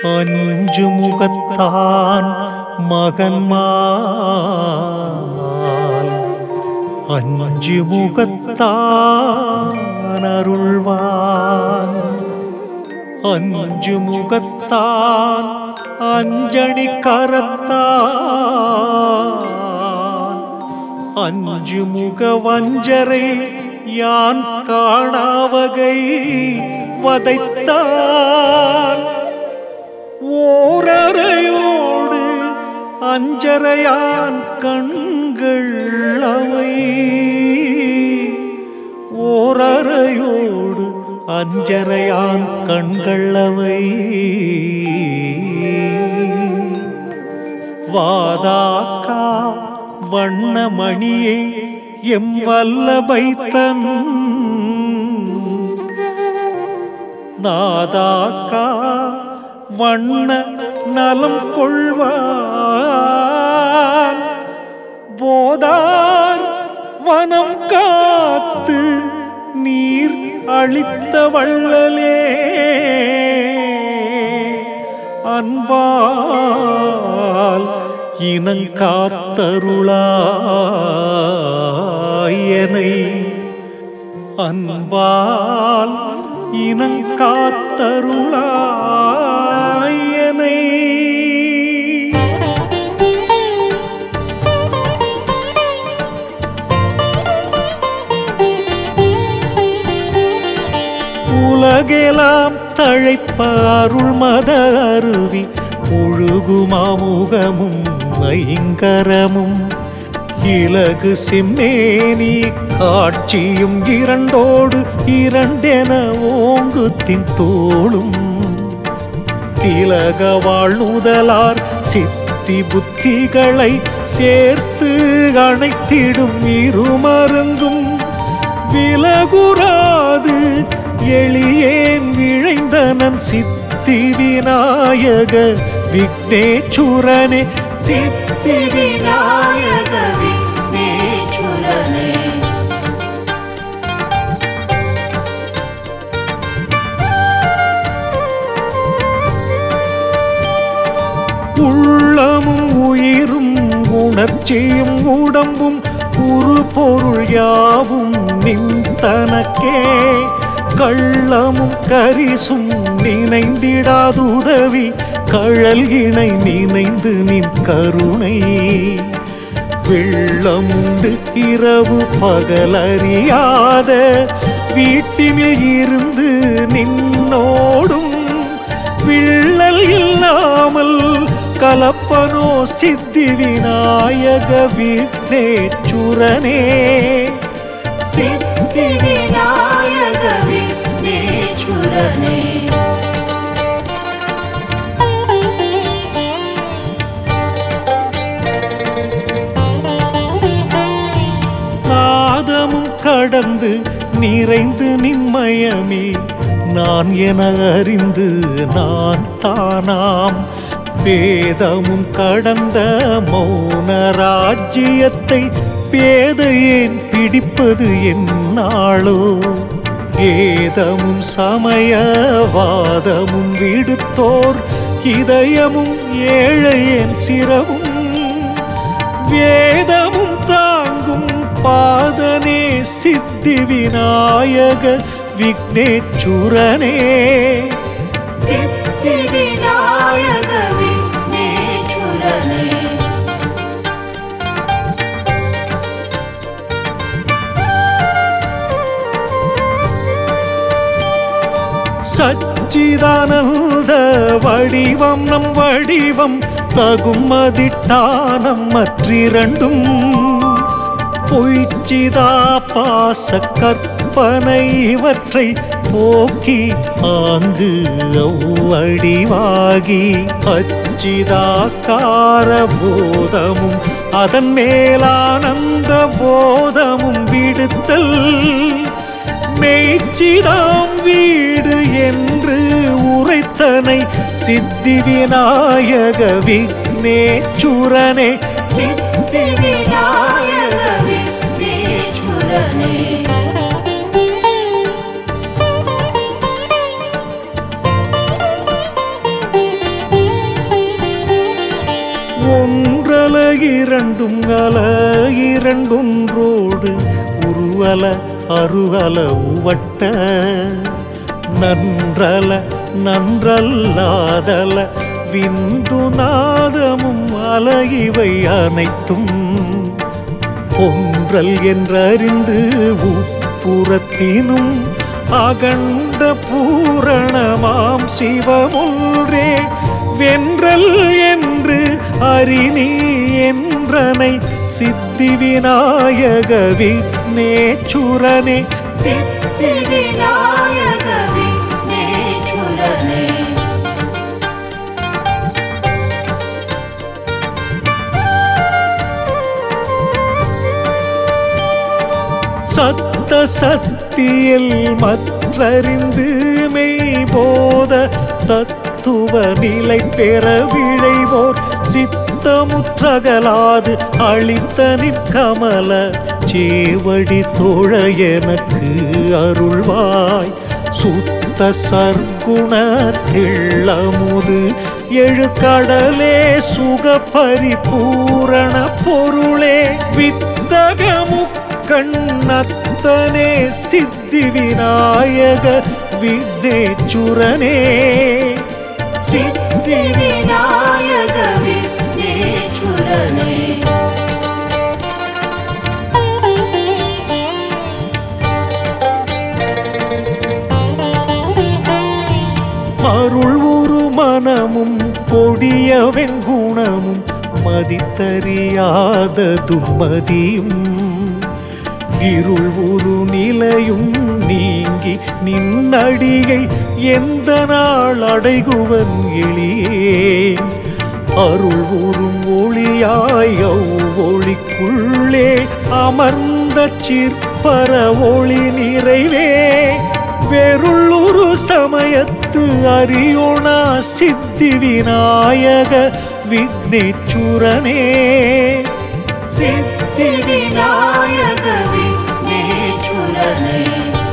அஞ்சு முகத்தான் மகன்மால் அஞ்சு முகத்தான் அருள்வான் அஞ்சு முகத்தான் அஞ்சணி கரத்தான் அஞ்சு முக வஞ்சரை யான் காணாவகை வதைத்தான் ஓரறையோடு அஞ்சரையான் கண்கள் அவை ஓரறையோடு அஞ்சரையான் கண்கள் அவை வாதாக்கா வண்ணமணியே எம் வல்லபைத்தன் நாதாக்கா வண்ண நலம் கொள்வான் போதார் வனம் காத்து நீர் அளித்த வள்ளலே அன்பால் இனங்காத்தருளாயனை அன்பால் இனங்காத்தருளாயனை உலகெல்லாம் தழைப்ப அருள் மத அருவி ஒழுகுமாமுகமும் ஐங்கரமும் இலகு செம்மேனி காட்சியும் இரண்டோடு இரண்டென ஓங்குத்தின் தோளும் திலக வாழ்நுதலார் சித்தி புத்திகளை சேர்த்து அணைத்திடும் இருமருங்கும் விலகுராது எளியேன் விழைந்தனன் சித்தி விநாயக விக்னேச்சுரனே சித்தி விநாயக விக்னேச்சுரனே உள்ளமும் உயிரும் உணர்ச்சியும் உடம்பும் உரு பொருள் யாவும் நின் தனக்கே கள்ளமும் கரிசும் நினைந்திடாதுதவி கழல் இணை நினைந்து நின் கருணை வெள்ளமுண்டு இரவு பகலறியாத வீட்டினில் இருந்து நின்னோடும் விள்ளல் இல்லாமல் கலப்பனோ சித்தி விநாயக விக்னேச்சுரனே சித்தி விநாயக விக்னேச்சுரனே நாதமும் கடந்து நிறைந்து நிம்மயமே நான் என அறிந்து நான் தானாம் பேதமும் கடந்த மௌன ராஜ்யத்தை பேதையேன் பிடிப்பது என்னாளோ ஏதமும் சமயவாதமும் விடுத்தோர் இதயமும் ஏழையேன் சிரமும் வேதமும் தாங்கும் பாதனே சித்தி விநாயக விக்னேச்சுரனே சித்தி விநாயக விக்னேச்சுரனே சச்சிதானந்த வடிவம் நம் வடிவம் தகும் மதிட்டானம் மற்றிரண்டும் பொய்ச்சிதா பாச கற்பனை இவற்றை போக்கி ஆங்கு அவ்வடிவாகி அச்சிதாக்கார போதமும் அதன் மேலானந்த போதமும் விடுத்தல் மெய்ச்சிதாம் வீடு என்று உரைத்தனை சித்தி விநாயக விக்னேச்சுரனே சித்தி விநாயக விக்னேச்சுரனே உருகல இரண்டொன்றோடு உருவல அருகல உவட்ட நன்றல நன்றல்லாதல விந்து நாதமும் அலகிவை அனைத்தும் ஒன்றல் என்றறிந்து உப்புறத்தினும் அகண்ட பூரணமாம் சிவமொன்றே வென்றல் என்று அறிநீ என்றனை சித்தி விநாயக விக்னேச்சுரனே சித்தி விநாயக விக்னேச்சுரனே சத்த சத்தியில் மற்றறிந்து மெய்போத தத்துவ நிலை பெற விழைவோர் சித்தமுற்றகலாது அளித்த நிற்கமல சேவடி தோழ எனக்கு அருள்வாய் சுத்த சர்க்குண தெள்ளமுது எழுகடலே சுக பரிபூரண பொருளே வித்தகமு கண்ணத்தனே சித்தி விநாயக விக்னேச்சுரனே சித்தி விநாயக விக்னேச்சுரனே அருள் ஒரு மனமும் கொடிய வெங்குணமும் மதித்தறியாத தும்மதியும் இருள் ஒரு நிலையும் நீங்கி நின்னடியை எந்த நாள் அடைகுவன் எளியேன் அருள் உறும் ஒளியாய் ஒளிக்குள்ளே அமர்ந்த சிற்பர ஒளி நிறைவே வெருளுரு சமயத்து அறியோனா சித்தி விநாயக விக்னேச்சுரனே சித்தி விநாயக விக்னேச்சுரனே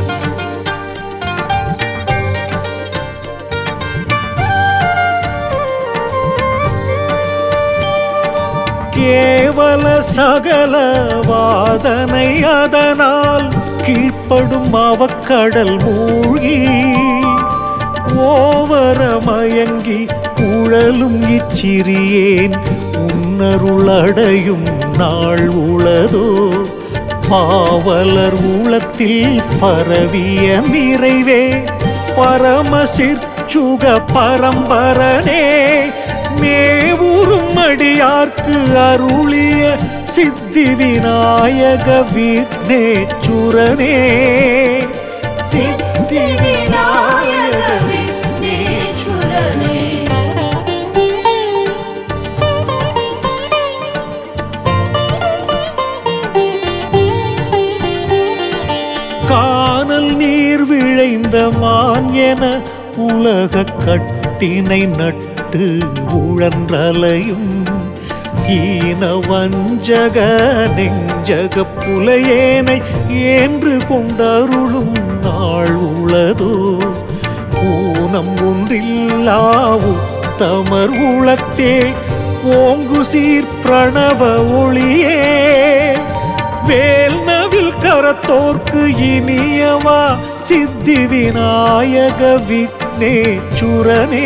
கேவல சகல வாதனை அதனால் கீழ்ப்படும் அவக்கடல் மூழ்கி ஓவர மயங்கி உழலும் இச்சிறியேன் உன்னருளடையும் நாள் உளதோ பாவலர் உளத்தில் பரவிய நிறைவே பரமசிற்சுக பரம்பரனே மேவுறும் அடியார்க்கு அருளிய சித்தி விநாயக விக்னேச்சுரனே சித்தி விநாயக விக்னேச்சுரனே கானல் நீர் விழைந்த மான் என உலக கட்டினை நட்டு உழன்றலையும் ஈன வஞ்சக நெஞ்சக புலையேனை ஏன்று கொண்டருளும் நாள் உளதோ ஊனம் ஒன்றில்லா உத்தமர் உளத்தே ஓங்கு சீர் பிரணவ ஒளியே வேல் நவில் கரத்தோர்க்கு இனியவா சித்தி விநாயக விக்னேச்சுரனே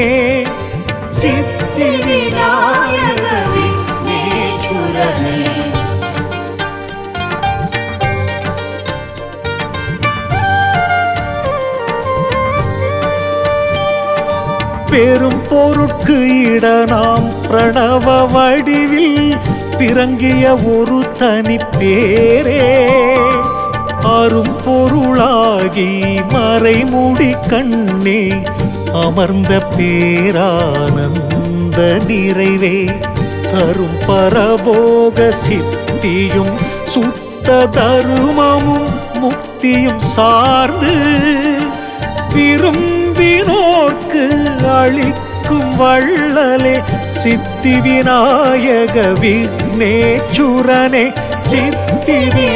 சித்தி விநாயக விக்னேச்சுரனே பெரும் பொருட்கு இட நாம் பிரணவ வடிவில் பிறங்கிய ஒரு தனி பேரே அரும் பொருளாகி மறைமுடி கண்ணே அமர்ந்த பேரானந்த நிறைவே தரும் பரபோக சித்தியும் சுத்த தருமமும் முக்தியும் சார்ந்து விரும்பினோர்க்கு அளிக்கும் வள்ளலே சித்தி விநாயக விக்னேச்சுரனே சித்தி